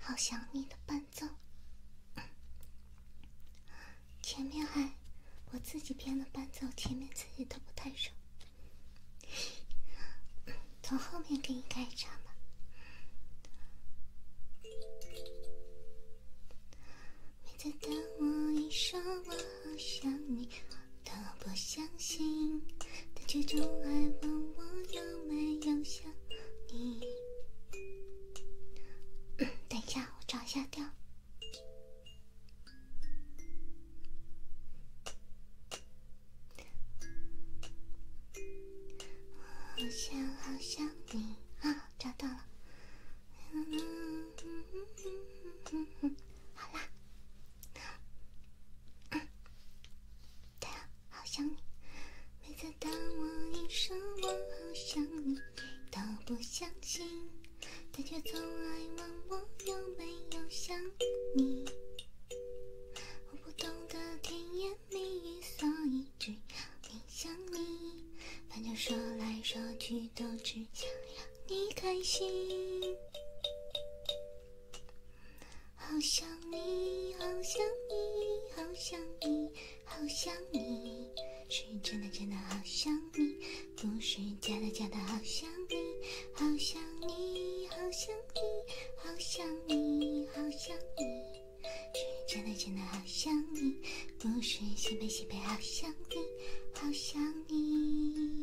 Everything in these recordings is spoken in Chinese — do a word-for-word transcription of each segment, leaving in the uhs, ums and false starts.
好想你的伴奏。前面还我自己编的伴奏，前面自己都不太熟，从后面给你开始唱吧。每次当我一说我好想你，都不相信，但却总爱问我有没有想你。等一下，我找一下调。好想好想你啊，找到了。好啦，对啊，好想你。每次当我一说我好想你，都不相信，但却总爱问我有没有想你。我不懂得甜言蜜语，所以只要你想你，反正说来说去都只想让你开心。好想你，好想你，好想你，好想你，是真的真的好想你，不是假的假的好想你，好想你，好想你，好想你，好想你，是真的真的好想你，不是西北西北好想你，好想你。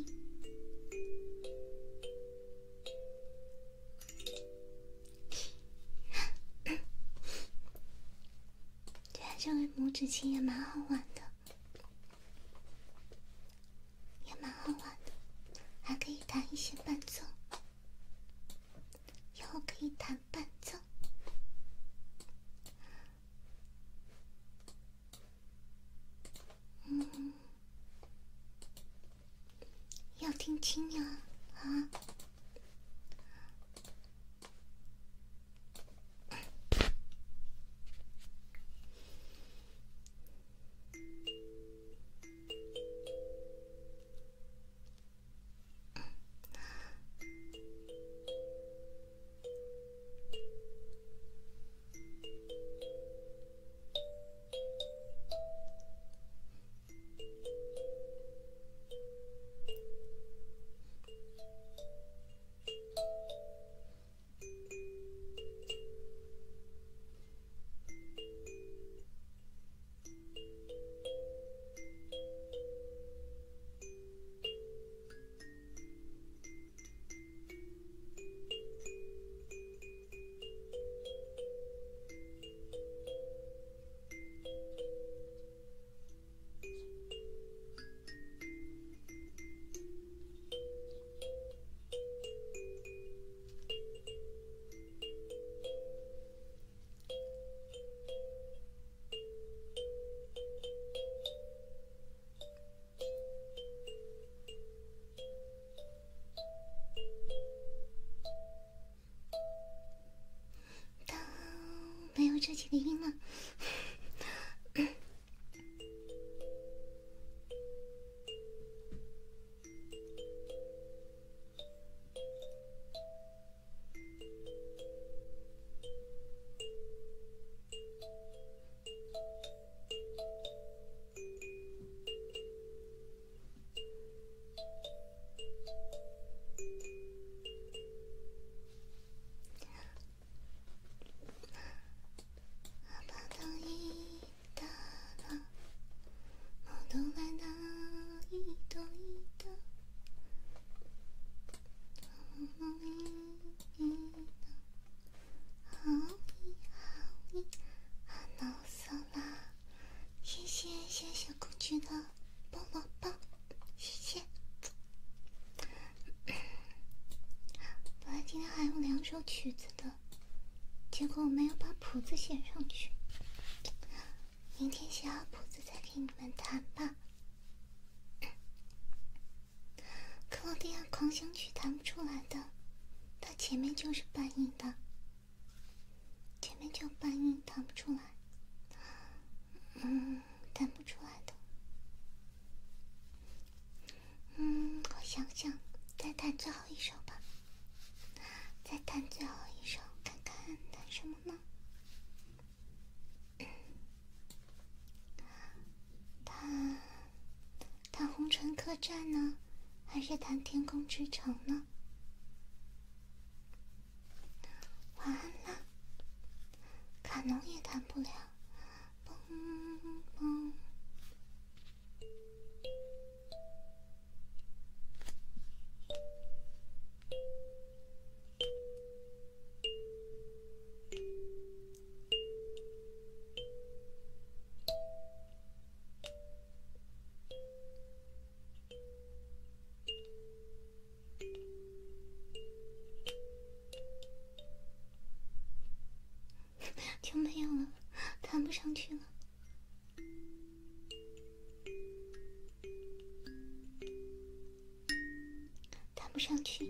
对啊，这个拇指琴也蛮好玩的，也蛮好玩的，还可以弹一些伴奏，以后可以弹伴奏。嗯，要听清呀啊！没有这几个音了。都来那一朵一朵，好意好意，啊闹死啦！谢谢谢谢公主的菠萝棒，谢谢。本来今天还有两首曲子的，结果我没有把谱子写上去，明天写好谱子再给你们弹吧。克罗地亚狂想曲弹不出来的，它前面就是半音的，前面就半音弹不出来，嗯，弹不出来的。嗯，我想想，再弹最后一首吧，再弹最后一首，看看弹什么呢？ 战呢，还是谈天空之城呢？晚安啦，卡农也谈不了。嘣嘣。就没有了，弹不上去了。弹不上去。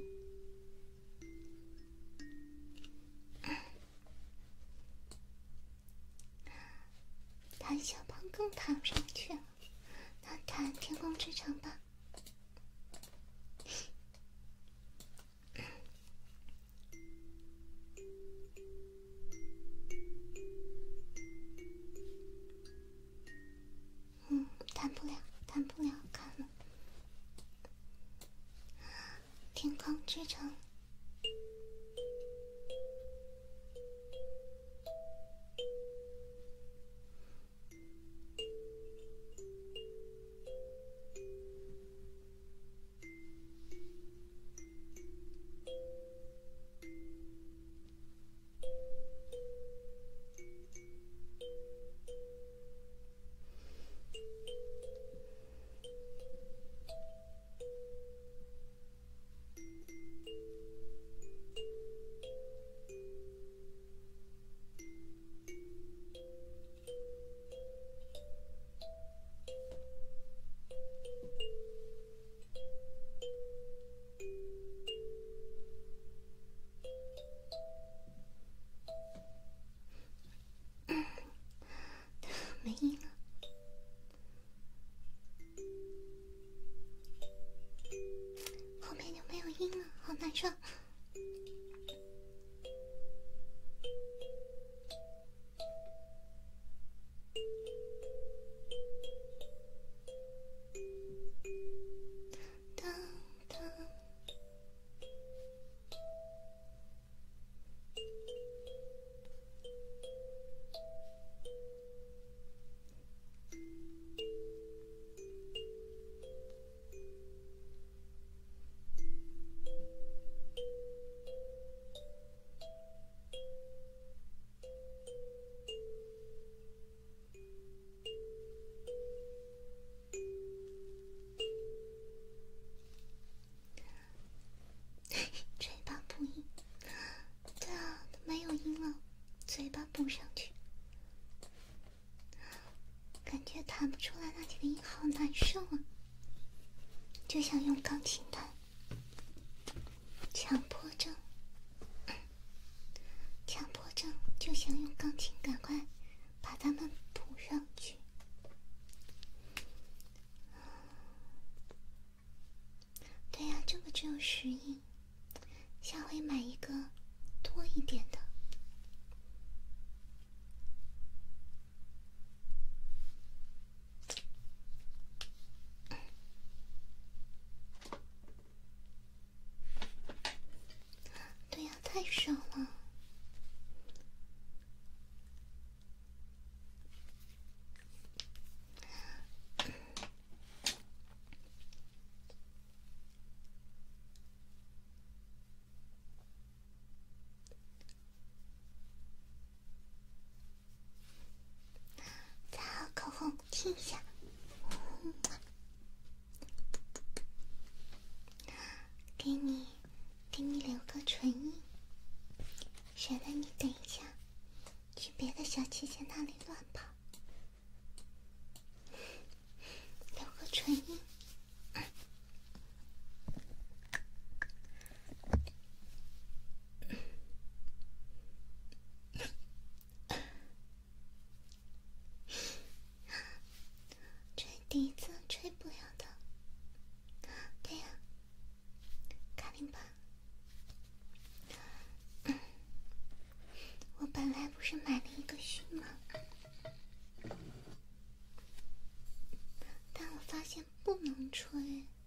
弹小胖更弹不上去了，那弹天空之城吧。嗯，弹不了，弹不了，看了。天空之城。没音了，后面就没有音了，好难受。当当。嘴巴补音，对啊，都没有音了，嘴巴补上去，感觉弹不出来那几个音，好难受啊！就想用钢琴弹，强迫症，强迫症就想用钢琴赶快把它们补上去。对呀、啊，这个只有十音。下回买一个多一点的。对呀、啊，太少了。擦好口红，亲一下。给你，给你留个唇印，省得你等一下去别的小姐姐那里乱跑。留个唇印。吹笛子吹不了的。对呀、啊，卡林巴。我本来不是买了一个须吗？但我发现不能吹。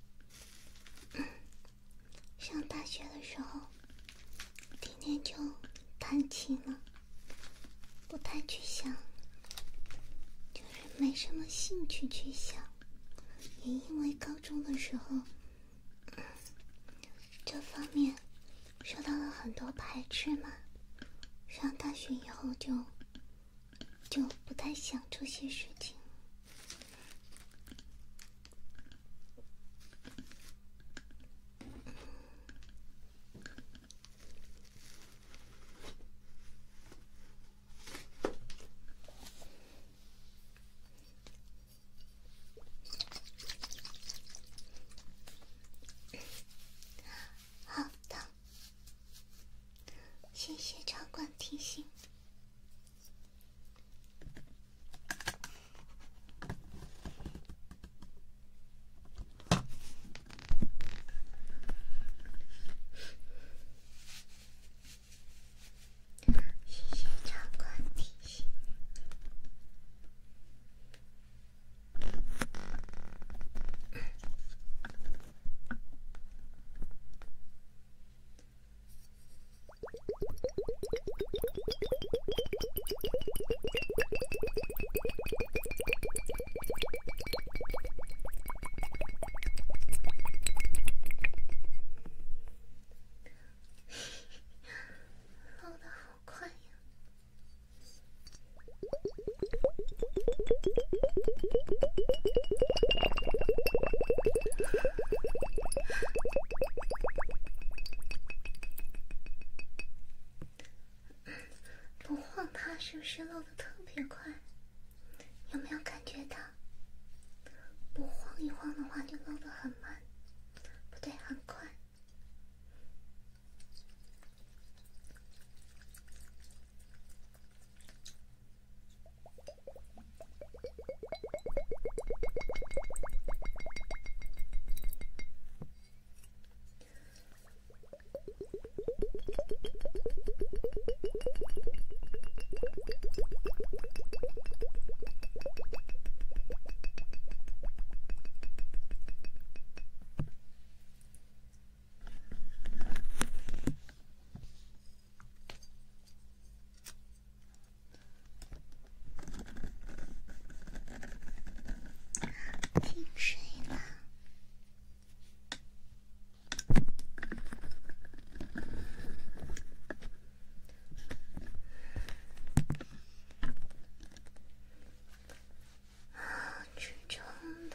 兴趣去想，也因为高中的时候，嗯，这方面受到了很多排斥嘛。上大学以后就就不太想这些事情。好的，谢谢场馆提醒。谢谢场馆提醒。漏的好快呀！不晃它是不是漏的特别快？有没有感觉到？不晃一晃的话就漏的很慢，不对，很快。进水了。啊，去冲动。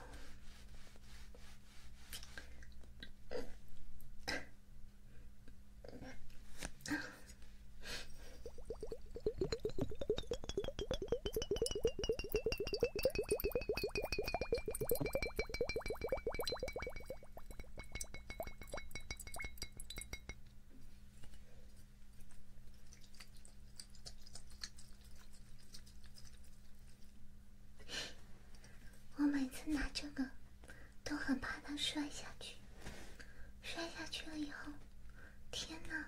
我每次拿这个都很怕它摔下去，摔下去了以后，天哪，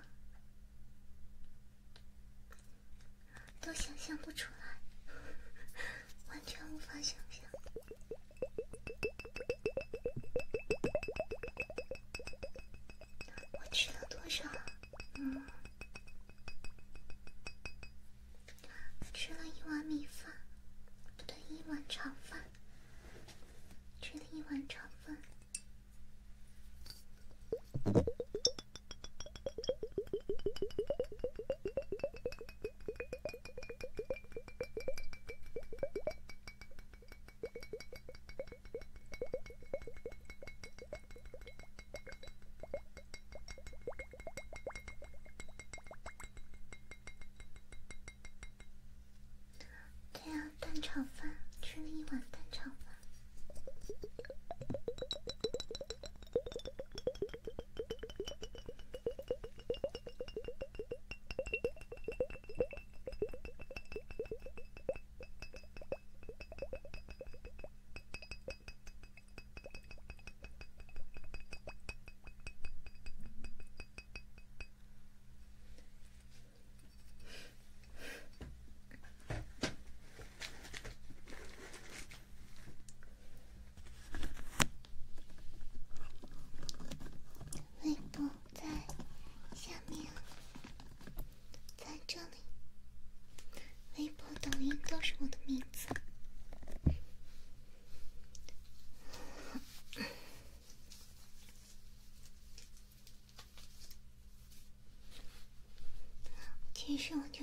都想象不出来，完全无法想象。我吃了多少？嗯，吃了一碗米饭，不对，一碗炒饭。吃了一碗炒饭。对啊，蛋炒饭，吃了一碗蛋炒饭。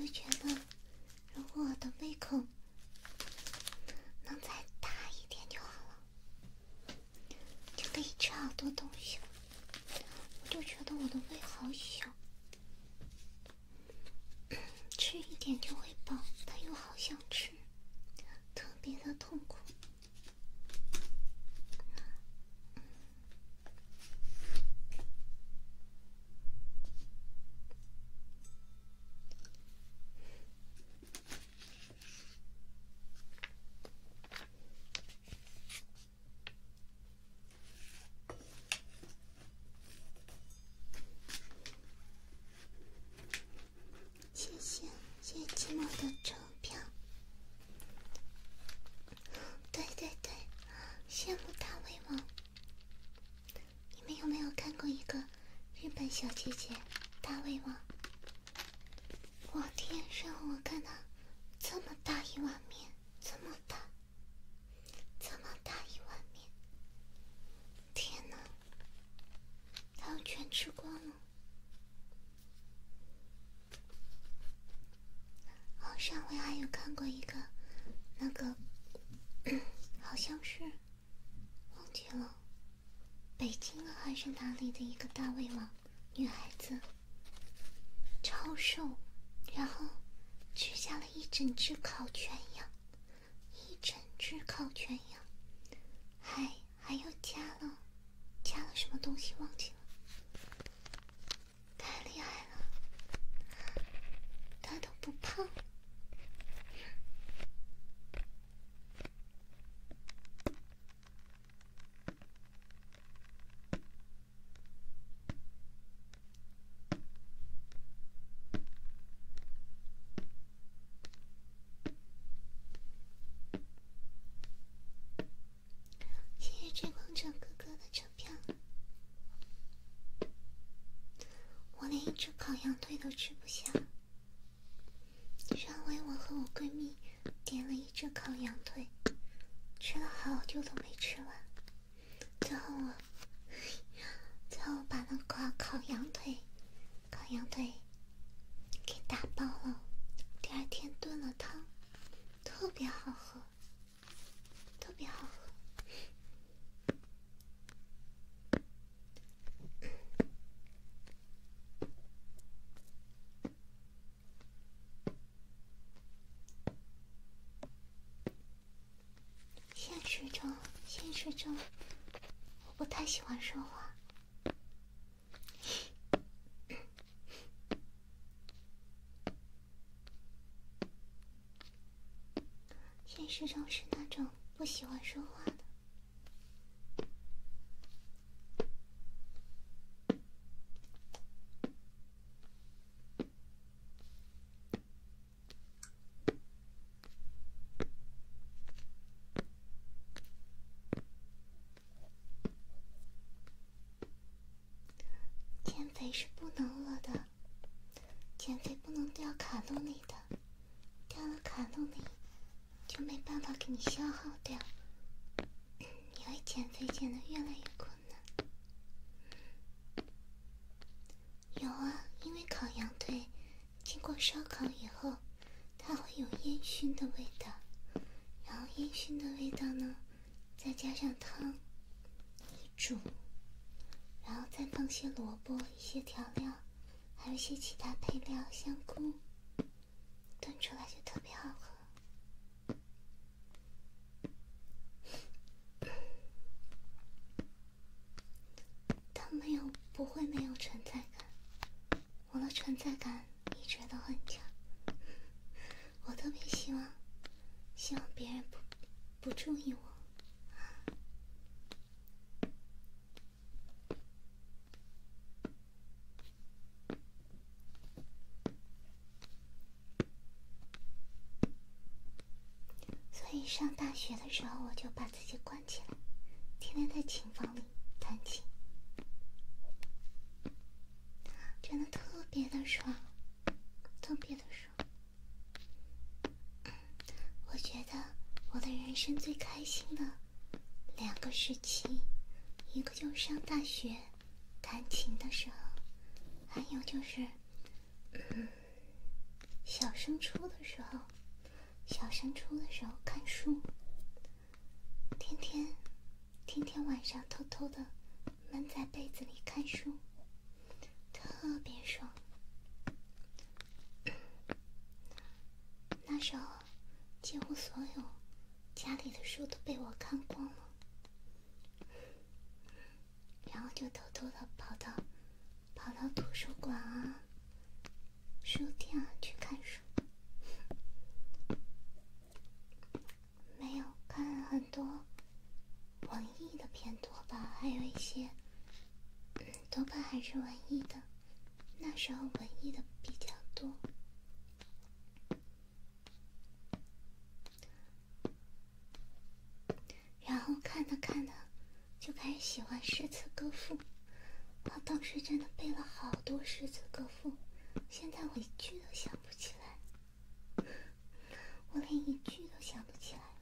就觉得，如果我的胃口能再大一点就好了，就可以吃好多东西了。我就觉得我的胃好小，吃一点就会饱，但又好想吃，特别的痛苦。谢谢谢谢寂寞的钞票。对对对，羡慕大胃王。你们有没有看过一个日本小姐姐大胃王？我天上我看到这么大一碗面，这么大，这么大一碗面，天哪，她要全吃光了。好，上回还有看过一个那个好像是忘记了北京还是哪里的一个大胃王女孩子，超瘦，然后吃下了一整只烤全羊，一整只烤全羊，还还有加了加了什么东西忘记了，太厉害了，她都不胖。谢谢追光者哥哥的车票。我连一只烤羊腿都吃不下。上回我和我闺蜜点了一只烤羊腿，吃了好久都没吃完。最后我，最后我把那烤烤羊腿，烤羊腿给打包了。第二天炖了汤，特别好喝，特别好喝。现实中，现实中，我不太喜欢说话。现实中是那种不喜欢说话的。减肥是不能饿的，减肥不能掉卡路里的，掉了卡路里就没办法给你消耗掉，你会减肥减得越来越困难。有啊，因为烤羊腿经过烧烤以后，它会有烟熏的味道，然后烟熏的味道呢，再加上汤一煮，然后再放些萝卜、一些调料，还有一些其他配料，香菇，炖出来就特别好喝。它没有，不会没有存在感，我的存在感一直都很强。我特别希望，希望别人不不注意我。所以上大学的时候，我就把自己关起来，天天在琴房里弹琴，真的特别的爽，特别的爽。我觉得我的人生最开心的两个时期，一个就是上大学弹琴的时候，还有就是，嗯， 小升初的时候，小升初的时候看书，天天天天晚上偷偷的闷在被子里看书，特别爽。那时候几乎所有家里的书都被我看光了，然后就偷偷的跑到跑到图书馆啊、书店啊去看书。没有，看了很多文艺的偏多吧，还有一些、嗯、多半还是文艺的，那时候文艺的比较多。然后看着看着就开始喜欢诗词歌赋，我当时真的背了好多诗词歌赋，现在我一句都想不起来，我连一句都想不起来了。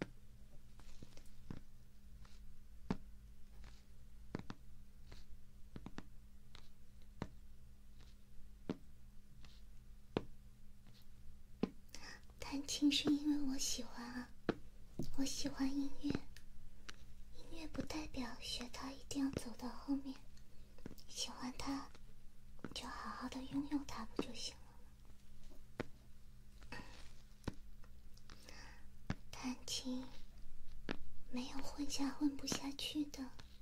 弹琴是因为我喜欢啊，我喜欢音乐，音乐不代表学它一定要走到后面，喜欢它就好好的拥有它不就行了吗？弹琴没有混下混不下去的，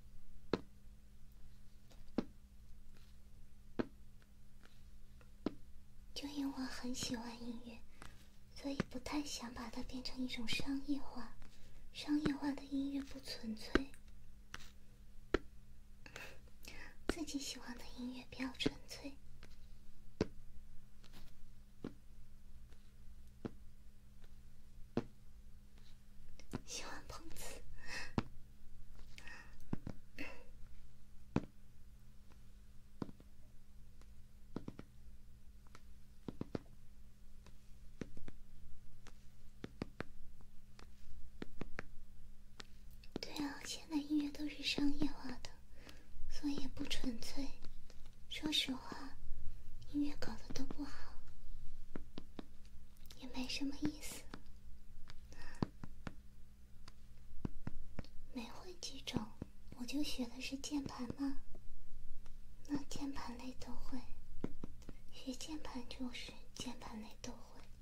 就因为我很喜欢音乐，所以不太想把它变成一种商业化。商业化的音乐不纯粹，自己喜欢的音乐比较纯粹。喜欢碰瓷。对啊，现在音乐都是商业化的，所以也不纯粹。说实话，音乐搞得都不好，也没什么意思。没会几种，我就学的是键盘嘛，那键盘类都会，学键盘就是键盘类都会。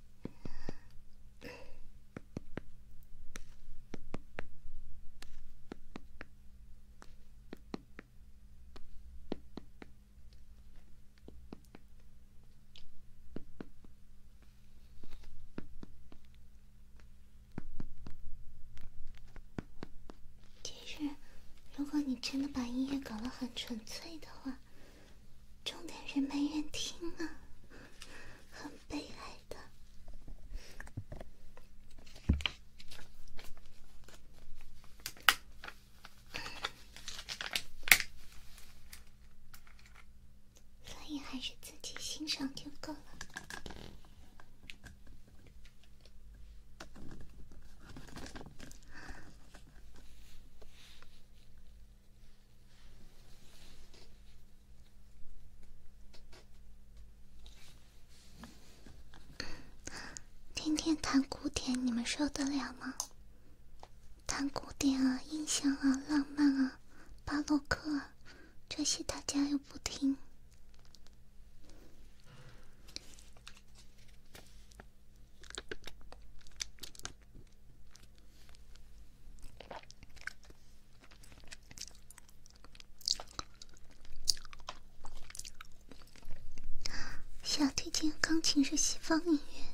如果你真的把音乐搞得很纯粹的话，重点是没人听啊，很悲哀的。所以还是自己欣赏就够了。天天弹古典，你们受得了吗？弹古典啊，印象啊，浪漫啊，巴洛克啊，这些大家又不听。小提琴、钢琴是西方音乐。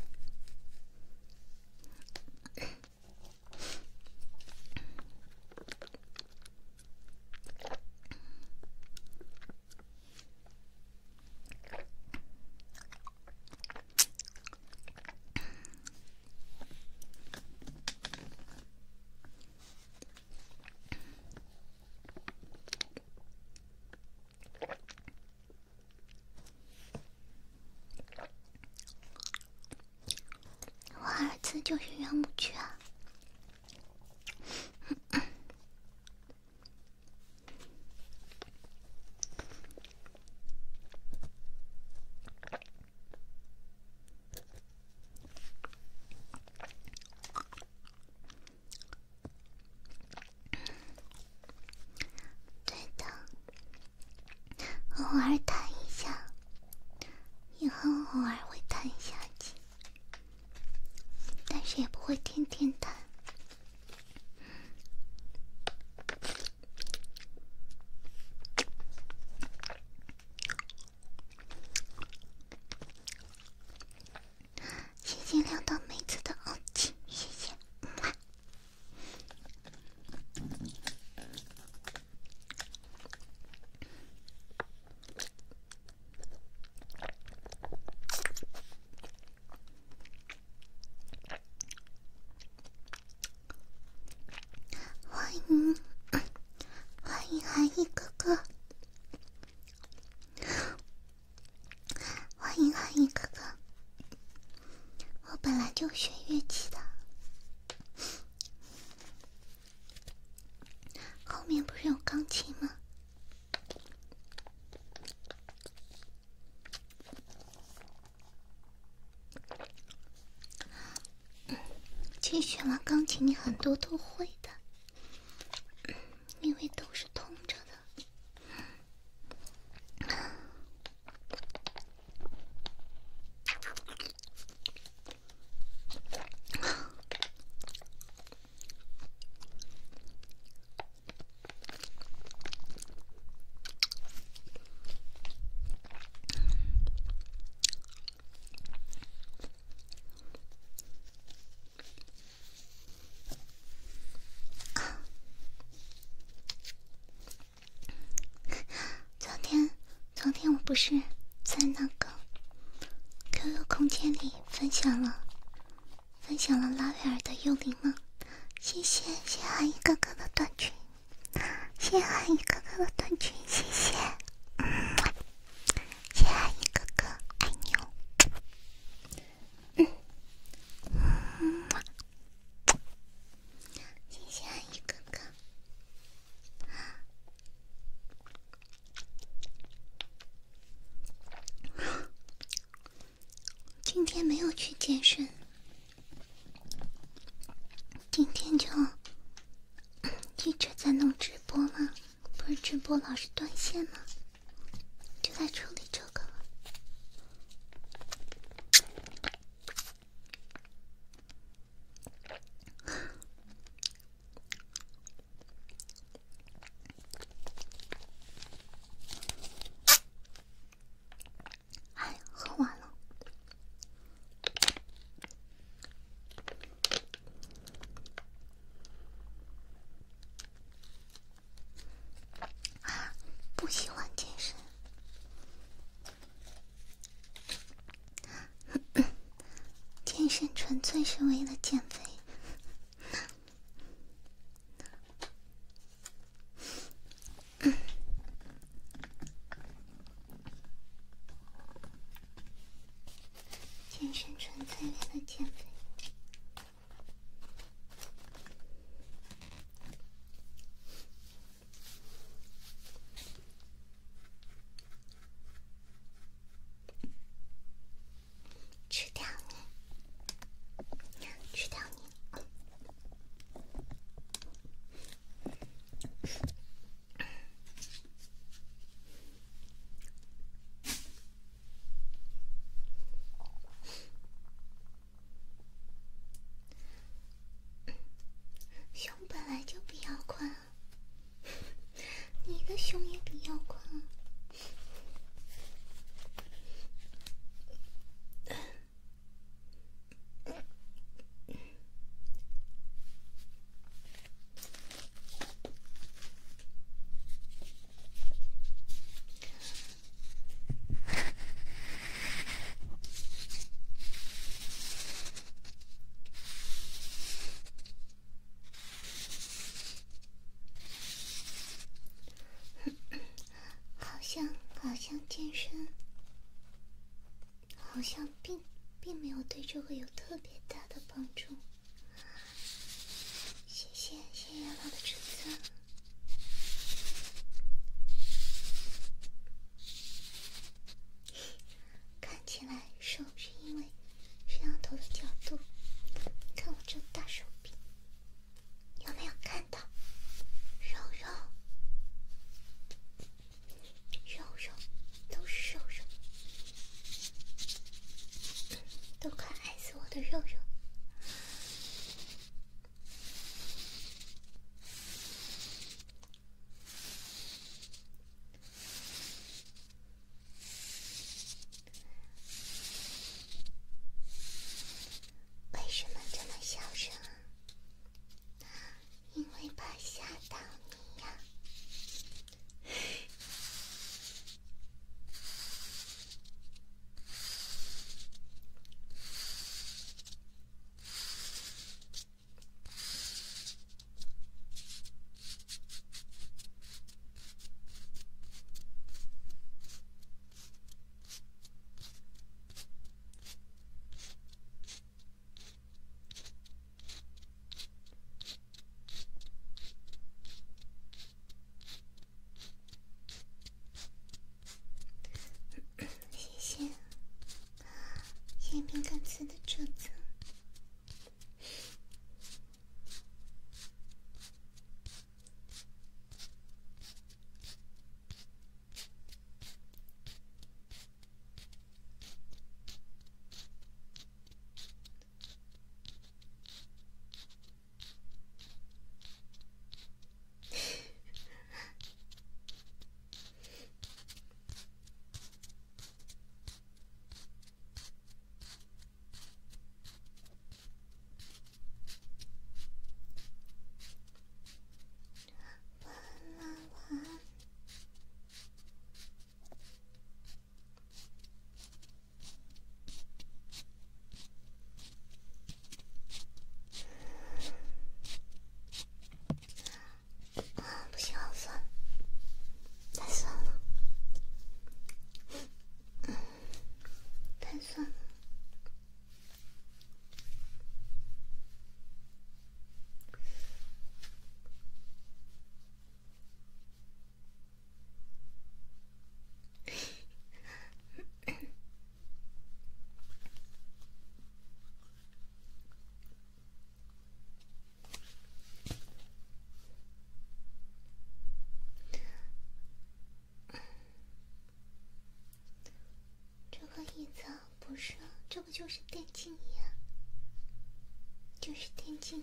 儿子就是圆舞曲啊。 偶尔弹一下，以后偶尔会弹一下琴，但是也不会天天弹。谢谢亮到妹子的欧气，谢谢。欢迎，欢迎韩毅哥哥，欢迎韩毅哥哥。我本来就学乐器的，后面不是有钢琴吗？其实学完钢琴，你很多都会的。因为都是通着的。昨天，昨天我不是在那个 Q Q 空间里分享了分享了拉威尔的幽灵吗？谢谢谢谢阿姨哥哥的短裙，谢谢阿姨哥哥的短裙，谢谢，谢谢阿姨哥哥，爱你哦。谢谢阿姨哥哥。今天没有去健身，今天就一直在弄直播嘛，不是直播老是断线嘛，就在处理这个了。哎，喝完了。不喜欢健身，健身纯粹是为了减肥。健身纯粹为了减肥。吃掉你，吃掉你。胸本来就比腰宽啊，你的胸也比腰宽啊。好像好像健身，好像并并没有对这个有特别大的帮助。谢谢谢谢老的橙子。看起来瘦是因为摄像头的角度，看我这大手臂，有没有看到？肉肉肉肉说，这不就是电竞椅啊？就是电竞椅。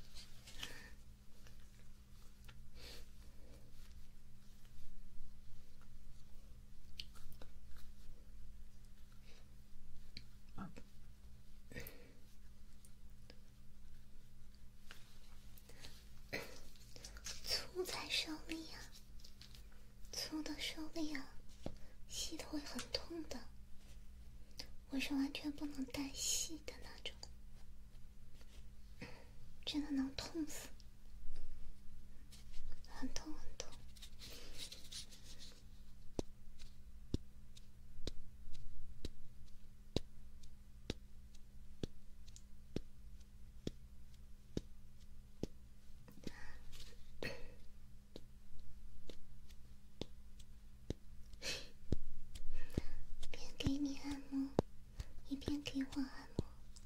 粗才受力啊，粗的受力啊，细的会很痛的。我是完全不能带细的那种，真的能痛死，很痛很痛。边给你按摩，一边给我按摩。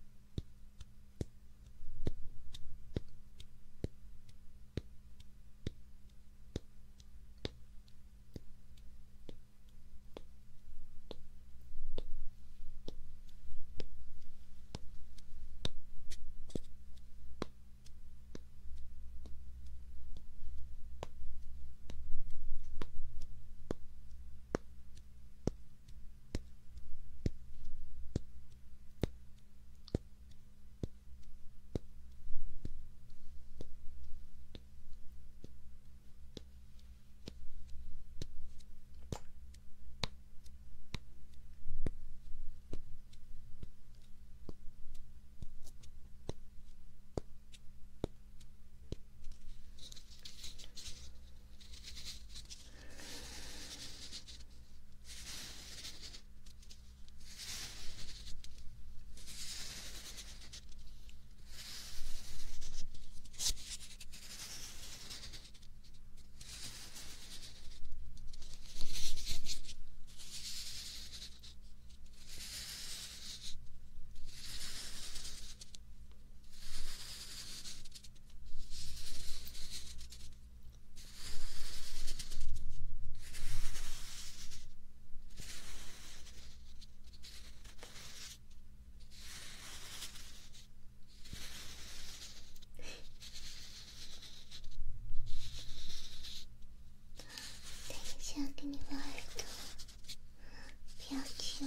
等一下给你挖耳朵，不要揪。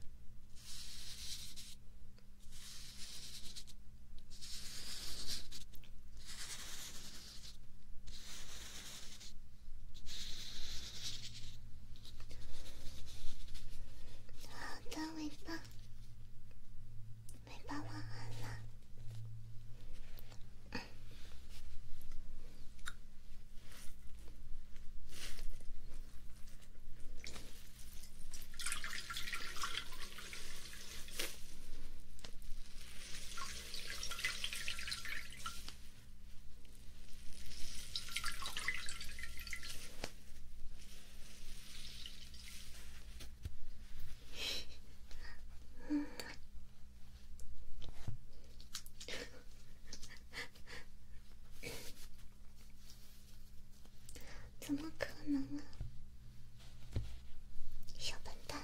好的，尾巴，尾巴晚安了。怎么可能啊，小笨蛋！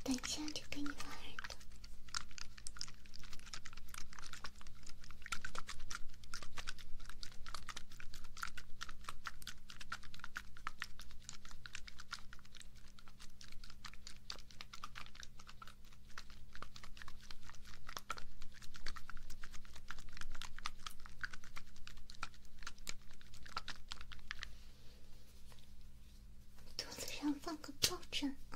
等一下就给你发耳朵。肚子上放个抱枕。